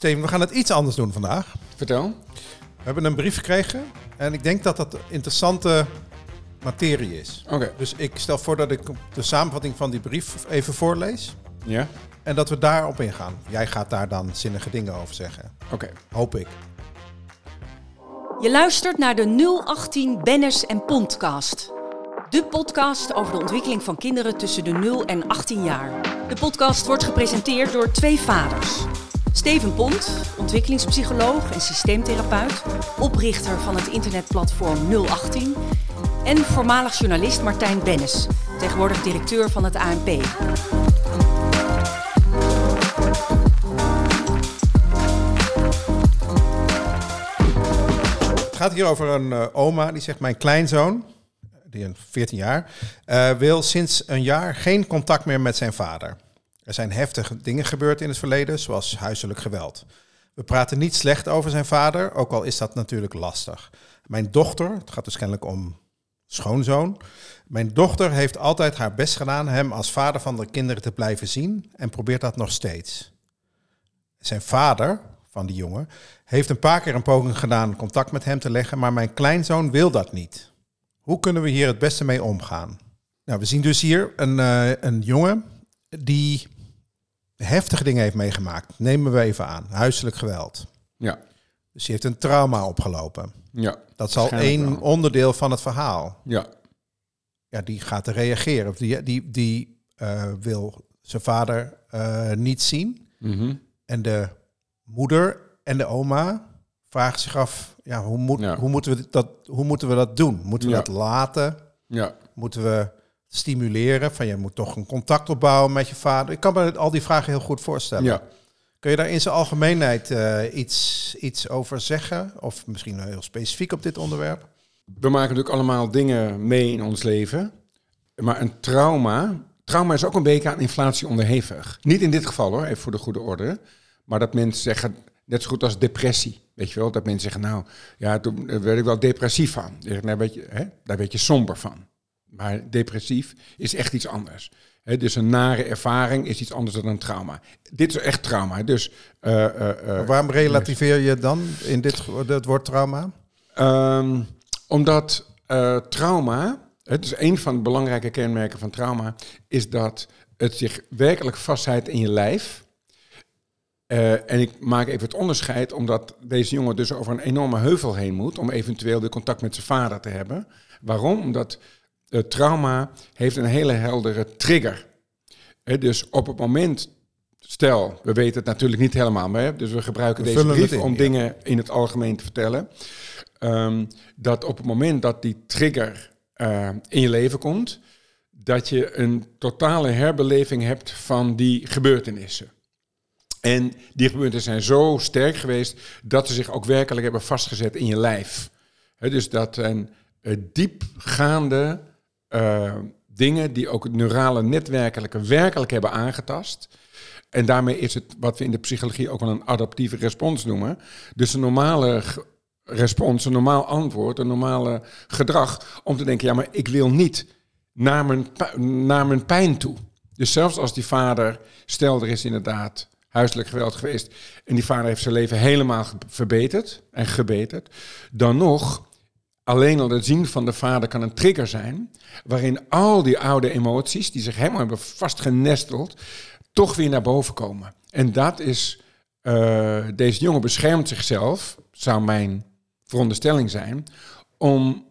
Steven, we gaan het iets anders doen vandaag. Vertel. We hebben een brief gekregen en ik denk dat dat interessante materie is. Oké. Dus ik stel voor dat ik de samenvatting van die brief even voorlees. Ja? En dat we daarop ingaan. Jij gaat daar dan zinnige dingen over zeggen. Oké. Hoop ik. Je luistert naar de 018 Bennis en Pontcast. De podcast over de ontwikkeling van kinderen tussen de 0 en 18 jaar. De podcast wordt gepresenteerd door twee vaders. Steven Pont, ontwikkelingspsycholoog en systeemtherapeut, oprichter van het internetplatform 018. En voormalig journalist Martijn Bennis, tegenwoordig directeur van het ANP. Het gaat hier over een oma die zegt: mijn kleinzoon, die is 14 jaar, wil sinds een jaar geen contact meer met zijn vader. Er zijn heftige dingen gebeurd in het verleden, zoals huiselijk geweld. We praten niet slecht over zijn vader, ook al is dat natuurlijk lastig. Mijn dochter, het gaat dus kennelijk om schoonzoon. Mijn dochter heeft altijd haar best gedaan hem als vader van de kinderen te blijven zien en probeert dat nog steeds. Zijn vader van die jongen heeft een paar keer een poging gedaan contact met hem te leggen, maar mijn kleinzoon wil dat niet. Hoe kunnen we hier het beste mee omgaan? Nou, we zien dus hier een jongen die heftige dingen heeft meegemaakt. Nemen we even aan. Huiselijk geweld. Ja. Dus die heeft een trauma opgelopen. Ja. Dat zal één onderdeel van het verhaal. Ja. Ja, die gaat er reageren. Of die wil zijn vader niet zien. Mm-hmm. En de moeder en de oma vragen zich af: ja, hoe moeten we dat doen? Moeten we dat laten? Ja. Moeten we stimuleren? Van je moet toch een contact opbouwen met je vader. Ik kan me al die vragen heel goed voorstellen. Ja. Kun je daar in zijn algemeenheid iets over zeggen? Of misschien heel specifiek op dit onderwerp? We maken natuurlijk allemaal dingen mee in ons leven. Maar een trauma is ook een beetje aan inflatie onderhevig. Niet in dit geval hoor, even voor de goede orde. Maar dat mensen zeggen, net zo goed als depressie. Weet je wel, dat mensen zeggen, nou, ja, toen werd ik wel depressief van. Daar werd je somber van. Maar depressief is echt iets anders. Dus een nare ervaring is iets anders dan een trauma. Dit is echt trauma. Dus, waarom relativeer je dan in het woord trauma? Omdat trauma, het is een van de belangrijke kenmerken van trauma, is dat het zich werkelijk vastzet in je lijf. En ik maak even het onderscheid, omdat deze jongen dus over een enorme heuvel heen moet om eventueel de contact met zijn vader te hebben. Waarom? Omdat trauma heeft een hele heldere trigger. Dus op het moment, stel, we weten het natuurlijk niet helemaal meer, dus we gebruiken deze brief om dingen in het algemeen te vertellen. Dat op het moment dat die trigger in je leven komt, dat je een totale herbeleving hebt van die gebeurtenissen. En die gebeurtenissen zijn zo sterk geweest dat ze zich ook werkelijk hebben vastgezet in je lijf. Dus dat een diepgaande dingen die ook het neurale netwerken werkelijk hebben aangetast. En daarmee is het wat we in de psychologie ook wel een adaptieve respons noemen. Dus een normale respons, een normaal antwoord, een normale gedrag om te denken, ja, maar ik wil niet naar mijn pijn toe. Dus zelfs als die vader, stel er is inderdaad huiselijk geweld geweest en die vader heeft zijn leven helemaal verbeterd en gebeterd, dan nog, alleen al het zien van de vader kan een trigger zijn, waarin al die oude emoties, die zich helemaal hebben vastgenesteld, toch weer naar boven komen. En dat is, deze jongen beschermt zichzelf, zou mijn veronderstelling zijn, om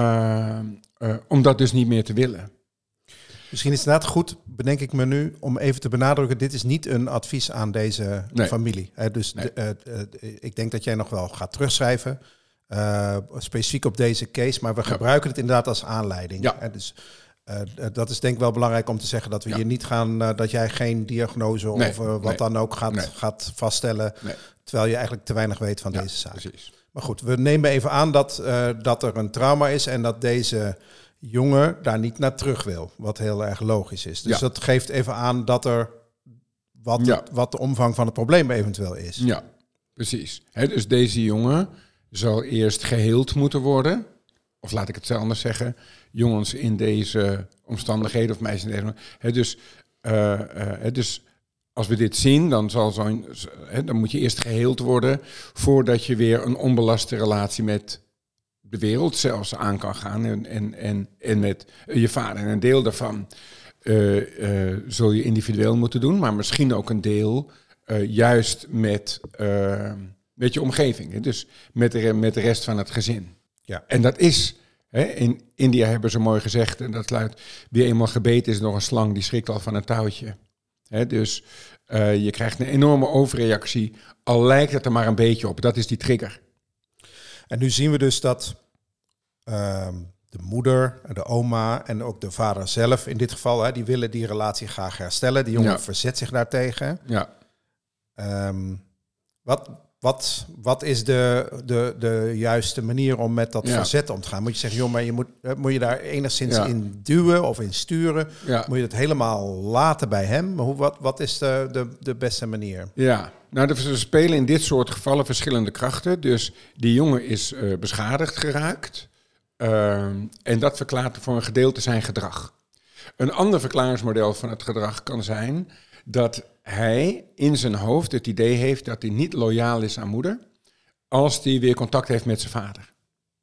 dat dus niet meer te willen. Misschien is het inderdaad goed, bedenk ik me nu, om even te benadrukken, dit is niet een advies aan deze familie. Dus nee. Ik denk dat jij nog wel gaat terugschrijven, specifiek op deze case, maar we gebruiken het inderdaad als aanleiding. Ja. Dus dat is denk ik wel belangrijk om te zeggen, dat we hier niet gaan, dat jij geen diagnose of wat dan ook gaat vaststellen, terwijl je eigenlijk te weinig weet van deze zaak. Precies. Maar goed, we nemen even aan dat er een trauma is en dat deze jongen daar niet naar terug wil, wat heel erg logisch is. Dus dat geeft even aan dat er wat de omvang van het probleem eventueel is. Ja, precies. Dus deze jongen zal eerst geheeld moeten worden. Of laat ik het anders zeggen, jongens in deze omstandigheden of meisjes in deze. Dus als we dit zien, dan dan moet je eerst geheeld worden voordat je weer een onbelaste relatie met de wereld zelfs aan kan gaan en met je vader. En een deel daarvan zul je individueel moeten doen, maar misschien ook een deel juist met je omgeving. Hè? Dus met de rest van het gezin. Ja. En dat is, in India hebben ze mooi gezegd, en dat luidt, wie eenmaal gebeten is nog een slang, die schrikt al van een touwtje. Dus je krijgt een enorme overreactie, al lijkt het er maar een beetje op. Dat is die trigger. En nu zien we dus dat de moeder, de oma en ook de vader zelf in dit geval, die willen die relatie graag herstellen. Die jongen verzet zich daartegen. Ja. Wat is de juiste manier om met dat verzet om te gaan? Moet je zeggen, joh, maar moet je daar enigszins in duwen of in sturen? Ja. Moet je het helemaal laten bij hem? Wat is de beste manier? Ja, nou, er spelen in dit soort gevallen verschillende krachten. Dus die jongen is beschadigd geraakt. En dat verklaart voor een gedeelte zijn gedrag. Een ander verklaringsmodel van het gedrag kan zijn dat hij in zijn hoofd het idee heeft dat hij niet loyaal is aan moeder als hij weer contact heeft met zijn vader.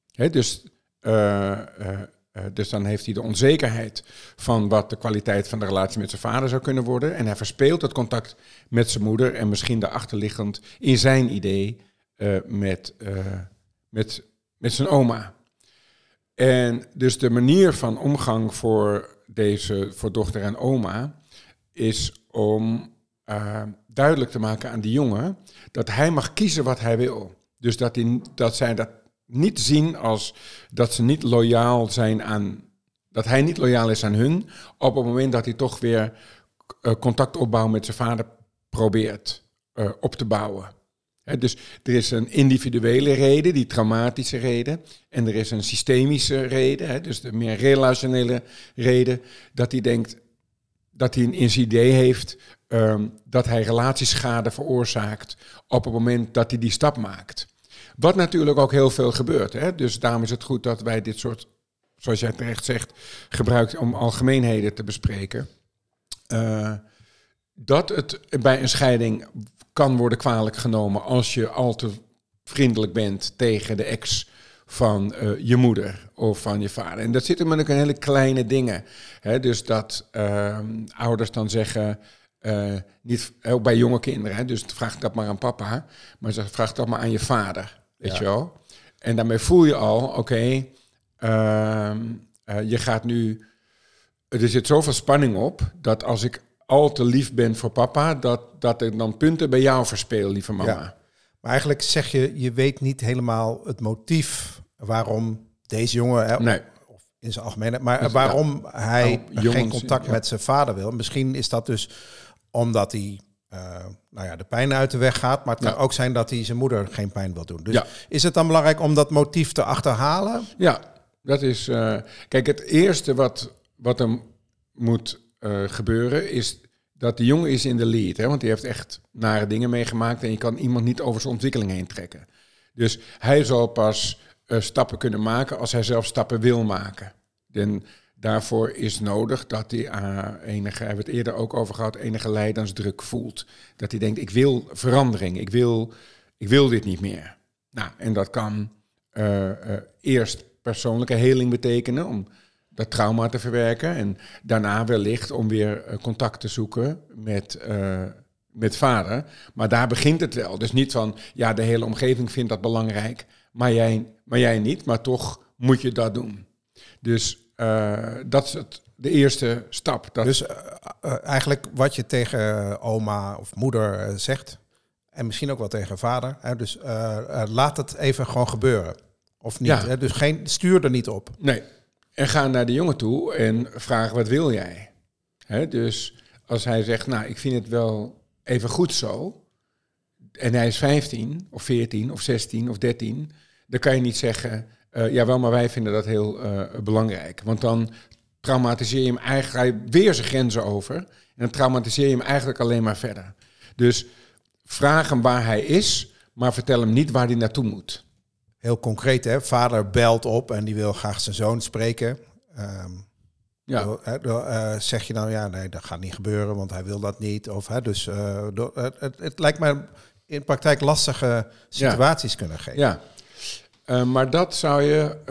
Dus dan heeft hij de onzekerheid van wat de kwaliteit van de relatie met zijn vader zou kunnen worden. En hij verspeelt het contact met zijn moeder en misschien daarachterliggend in zijn idee met zijn oma. En dus de manier van omgang voor dochter en oma is om duidelijk te maken aan die jongen dat hij mag kiezen wat hij wil. Dus dat zij dat niet zien als dat ze niet loyaal zijn dat hij niet loyaal is aan hun, op het moment dat hij toch weer contact opbouwen met zijn vader probeert op te bouwen. Dus er is een individuele reden, die traumatische reden, en er is een systemische reden, dus de meer relationele reden, dat hij denkt dat hij in zijn idee heeft dat hij relatieschade veroorzaakt op het moment dat hij die stap maakt. Wat natuurlijk ook heel veel gebeurt. Dus daarom is het goed dat wij dit soort, zoals jij terecht zegt, gebruikt om algemeenheden te bespreken. Dat het bij een scheiding kan worden kwalijk genomen als je al te vriendelijk bent tegen de ex van je moeder of van je vader. En dat zit hem in hele kleine dingen. Dus dat ouders dan zeggen, niet ook bij jonge kinderen, dus vraag dat maar aan papa, maar ze vraagt dat maar aan je vader, weet je wel. En daarmee voel je al, je gaat nu, er zit zoveel spanning op, dat als ik al te lief ben voor papa, dat ik dan punten bij jou verspeel, lieve mama. Ja. Maar eigenlijk zeg je weet niet helemaal het motief waarom deze jongen, of in zijn algemeen, maar waarom hij geen contact met zijn vader wil. Misschien is dat dus omdat hij de pijn uit de weg gaat, maar het kan ook zijn dat hij zijn moeder geen pijn wil doen. Dus is het dan belangrijk om dat motief te achterhalen? Ja, dat is... kijk, het eerste wat er moet gebeuren is dat de jongen is in de lead. Want die heeft echt nare dingen meegemaakt en je kan iemand niet over zijn ontwikkeling heen trekken. Dus hij zal pas stappen kunnen maken als hij zelf stappen wil maken. En daarvoor is nodig dat hij hebben we het eerder ook over gehad, enige lijdensdruk voelt. Dat hij denkt, ik wil verandering, ik wil dit niet meer. Nou, en dat kan eerst persoonlijke heling betekenen, om dat trauma te verwerken. En daarna wellicht om weer contact te zoeken met vader. Maar daar begint het wel. Dus niet van, de hele omgeving vindt dat belangrijk, maar jij niet, maar toch moet je dat doen. Dus dat is de eerste stap. Dus eigenlijk wat je tegen oma of moeder zegt, en misschien ook wel tegen vader, dus laat het even gewoon gebeuren. Of niet, Ja. Dus stuur er niet op. Nee. En ga naar de jongen toe en vraag, wat wil jij? Dus als hij zegt, ik vind het wel even goed zo, en hij is 15 of 14 of 16 of 13, dan kan je niet zeggen, jawel, maar wij vinden dat heel belangrijk. Want dan traumatiseer je hem eigenlijk weer zijn grenzen over. En dan traumatiseer je hem eigenlijk alleen maar verder. Dus vraag hem waar hij is, maar vertel hem niet waar hij naartoe moet. Heel concreet, vader belt op en die wil graag zijn zoon spreken. Ja. Zeg je nou, ja, nee, dat gaat niet gebeuren, want hij wil dat niet. Of, dus het lijkt me in praktijk lastige situaties kunnen geven. Ja. Maar dat zou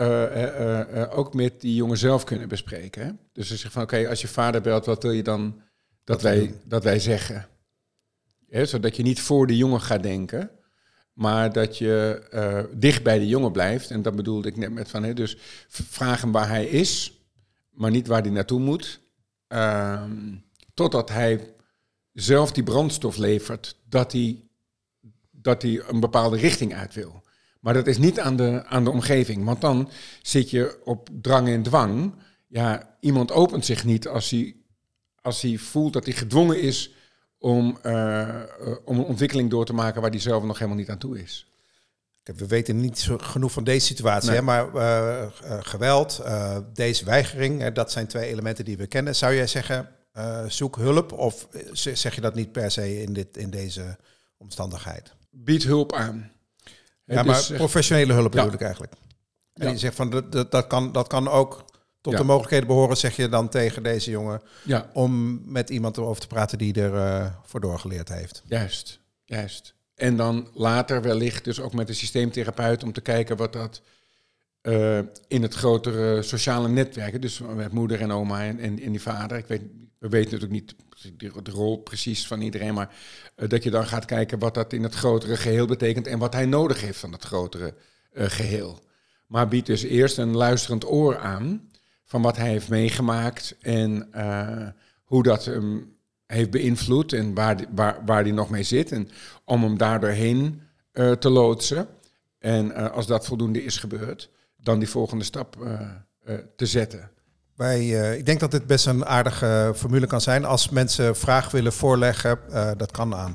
je ook met die jongen zelf kunnen bespreken. Hè? Dus ze zegt van, oké, als je vader belt, wat wil je dan dat wij zeggen? Hè? Zodat je niet voor de jongen gaat denken, maar dat je dicht bij de jongen blijft. En dat bedoelde ik net met van, dus vraag hem waar hij is, maar niet waar hij naartoe moet. Totdat hij zelf die brandstof levert, dat hij een bepaalde richting uit wil. Maar dat is niet aan de omgeving. Want dan zit je op drang en dwang. Ja, iemand opent zich niet als hij voelt dat hij gedwongen is om een ontwikkeling door te maken waar hij zelf nog helemaal niet aan toe is. We weten niet zo genoeg van deze situatie, Nee. hè, maar geweld, deze weigering, dat zijn 2 elementen die we kennen. Zou jij zeggen, zoek hulp of zeg je dat niet per se in deze omstandigheid? Bied hulp aan. Ja, maar professionele hulp bedoel ik eigenlijk. En Ja. je zegt van dat kan ook tot Ja. de mogelijkheden behoren, zeg je dan tegen deze jongen, Ja, om met iemand erover te praten die er voor doorgeleerd heeft. juist. En dan later wellicht dus ook met de systeemtherapeut om te kijken wat dat in het grotere sociale netwerk, dus met moeder en oma en die vader. We weten natuurlijk niet de rol precies van iedereen, maar dat je dan gaat kijken wat dat in het grotere geheel betekent en wat hij nodig heeft van het grotere geheel. Maar bied dus eerst een luisterend oor aan van wat hij heeft meegemaakt en hoe dat hem heeft beïnvloed en waar hij nog mee zit. En om hem daardoorheen te loodsen. En als dat voldoende is gebeurd, dan die volgende stap te zetten. Ik denk dat dit best een aardige formule kan zijn. Als mensen vragen willen voorleggen, dat kan aan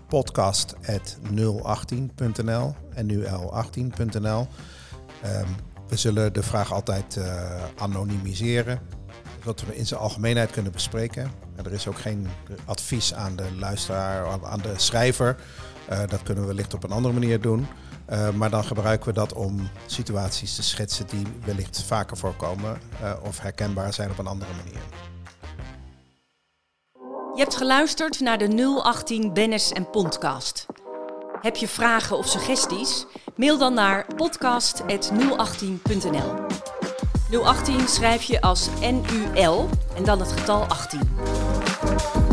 podcast@018.nl en nul18.nl. We zullen de vraag altijd anonimiseren, zodat we in zijn algemeenheid kunnen bespreken. Er is ook geen advies aan de luisteraar, aan de schrijver. Dat kunnen we wellicht op een andere manier doen. Maar dan gebruiken we dat om situaties te schetsen die wellicht vaker voorkomen of herkenbaar zijn op een andere manier. Je hebt geluisterd naar de 018 Bennis en Podcast. Heb je vragen of suggesties? Mail dan naar podcast@018.nl. 018 schrijf je als NUL en dan het getal 18.